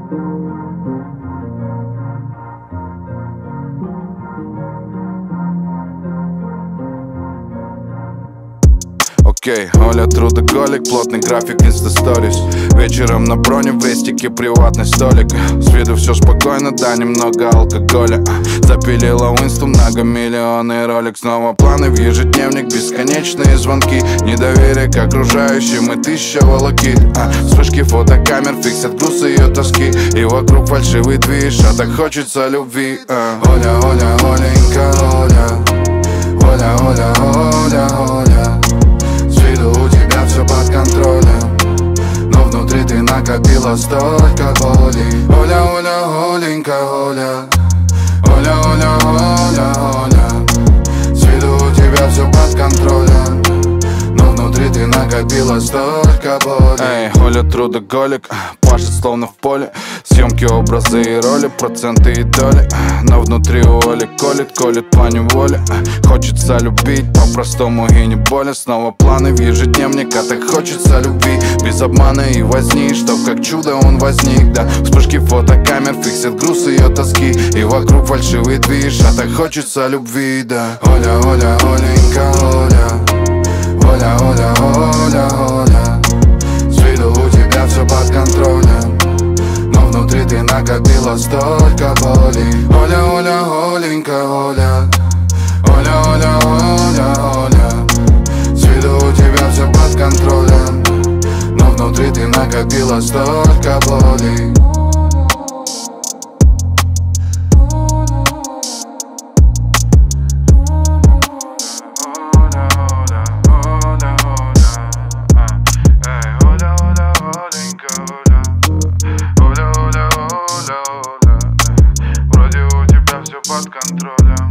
Окей, Оля трудоголик, плотный график инста-сторис. Вечером на броне в вестике приватный столик. С виду все спокойно, да, немного алкоголя. Запилила Уинстон, многомиллионный ролик. Снова планы в ежедневник, бесконечные звонки. Недоверие к окружающим и тысяча волокит. Вспышки фотокамер фиксят груз ее тоски. И вокруг фальшивый движ, а так хочется любви. Оля, Оля, Оленька, Оля. Оля, Оля, Оля, Оля. С виду у тебя все под контролем, но внутри ты накопила столько боли. Оля, Оля, Оленька, Оля. Оля, Оля, Оля, Оля. С виду у тебя все под контролем, но внутри ты накопила столько боли. Эй, Оля трудоголик, пашет словно в поле. Съемки, образы и роли, проценты и доли. Но внутри у Оли колет по неволе. Хочется любить по-простому и не более. Снова планы в ежедневник, а так хочется любви. Без обмана и возни, чтоб как чудо он возник, да. Вспышки фотокамер фиксят груз ее тоски. И вокруг фальшивый движ, а так хочется любви, да. Оля, Оля, Оленька, Оля. Оля, Оля, Оля, Оля. С виду у тебя все под контролем, но внутри ты накопила столько боли. Оля, Оля, Оленька, Оля. Оля, Оля, Оля, Оля. С виду у тебя все под контролем, но внутри ты накопила столько боли. Вроде у тебя все под контролем.